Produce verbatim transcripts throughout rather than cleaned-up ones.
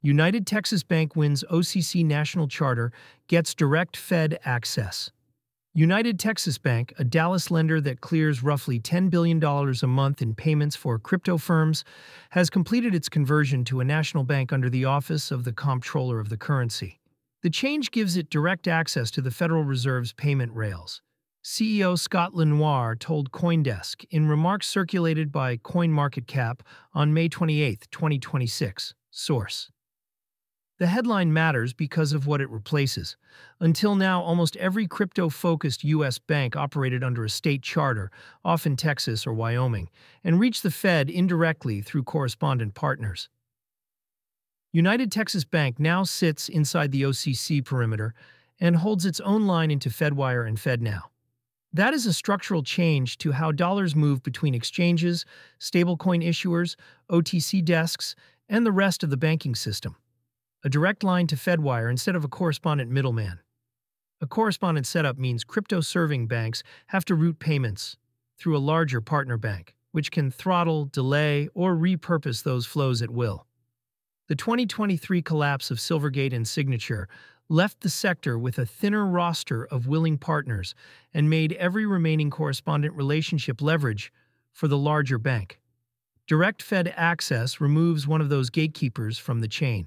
United Texas Bank wins O C C national charter, gets direct Fed access. United Texas Bank, a Dallas lender that clears roughly ten billion dollars a month in payments for crypto firms, has completed its conversion to a national bank under the Office of the Comptroller of the Currency. The change gives it direct access to the Federal Reserve's payment rails. C E O Scott Lenoir told CoinDesk in remarks circulated by CoinMarketCap on May twenty-eighth, twenty twenty-six. Source: the headline matters because of what it replaces. Until now, almost every crypto-focused U S bank operated under a state charter, often Texas or Wyoming, and reached the Fed indirectly through correspondent partners. United Texas Bank now sits inside the O C C perimeter and holds its own line into Fedwire and FedNow. That is a structural change to how dollars move between exchanges, stablecoin issuers, O T C desks, and the rest of the banking system. A direct line to Fedwire instead of a correspondent middleman. A correspondent setup means crypto-serving banks have to route payments through a larger partner bank, which can throttle, delay, or repurpose those flows at will. The twenty twenty-three collapse of Silvergate and Signature left the sector with a thinner roster of willing partners and made every remaining correspondent relationship leverage for the larger bank. Direct Fed access removes one of those gatekeepers from the chain.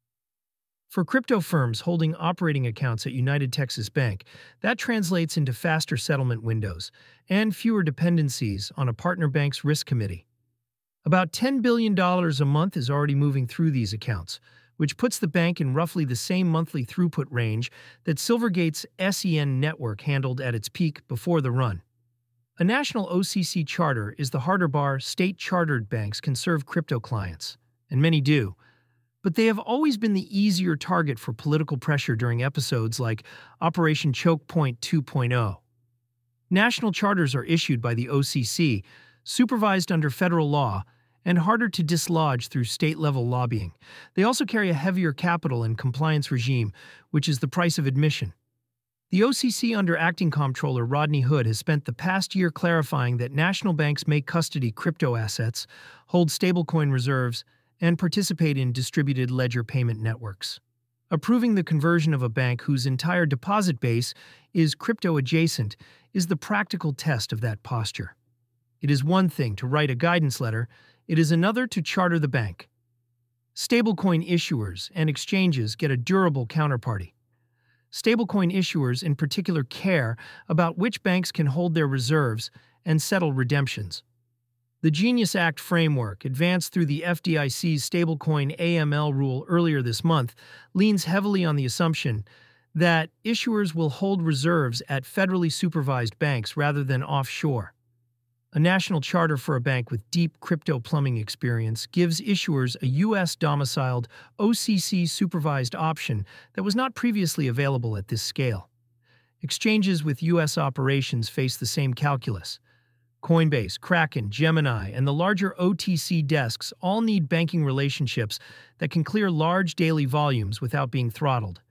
For crypto firms holding operating accounts at United Texas Bank, that translates into faster settlement windows and fewer dependencies on a partner bank's risk committee. About ten billion dollars a month is already moving through these accounts, which puts the bank in roughly the same monthly throughput range that Silvergate's S E N network handled at its peak before the run. A national O C C charter is the harder bar state-chartered banks can serve crypto clients, and many do. But they have always been the easier target for political pressure during episodes like Operation Choke Point two point oh. National charters are issued by the O C C, supervised under federal law, and harder to dislodge through state-level lobbying. They also carry a heavier capital and compliance regime, which is the price of admission. The O C C under Acting Comptroller Rodney Hood has spent the past year clarifying that national banks may custody crypto assets, hold stablecoin reserves, and participate in distributed ledger payment networks. Approving the conversion of a bank whose entire deposit base is crypto-adjacent is the practical test of that posture. It is one thing to write a guidance letter, it is another to charter the bank. Stablecoin issuers and exchanges get a durable counterparty. Stablecoin issuers in particular care about which banks can hold their reserves and settle redemptions. The Genius Act framework, advanced through the F D I C's stablecoin A M L rule earlier this month, leans heavily on the assumption that issuers will hold reserves at federally supervised banks rather than offshore. A national charter for a bank with deep crypto plumbing experience gives issuers a U S-domiciled, O C C-supervised option that was not previously available at this scale. Exchanges with U S operations face the same calculus. Coinbase, Kraken, Gemini, and the larger O T C desks all need banking relationships that can clear large daily volumes without being throttled.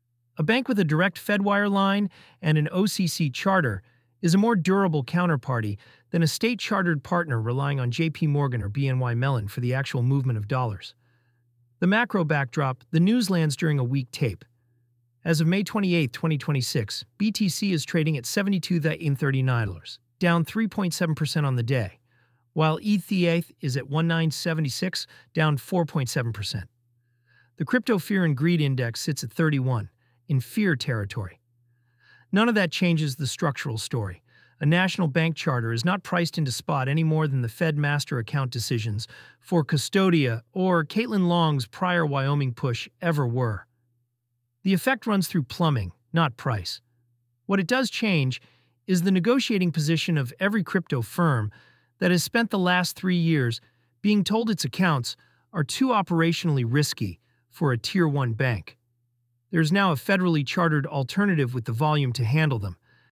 A bank with a direct Fedwire line and an O C C charter is a more durable counterparty than a state-chartered partner relying on J P Morgan or B N Y Mellon for the actual movement of dollars. The macro backdrop, the news lands during a week tape. As of May twenty-eighth, twenty twenty-six, B T C is trading at seventy-two thirty-nine dollars. Down three point seven percent on the day, while E T H is at nineteen seventy-six, down four point seven percent. The Crypto Fear and Greed Index sits at thirty-one, in fear territory. None of that changes the structural story. A national bank charter is not priced into spot any more than the Fed master account decisions for Custodia or Caitlin Long's prior Wyoming push ever were. The effect runs through plumbing, not price. What it does change is the negotiating position of every crypto firm that has spent the last three years being told its accounts are too operationally risky for a Tier one bank. There's now a federally chartered alternative with the volume to handle them.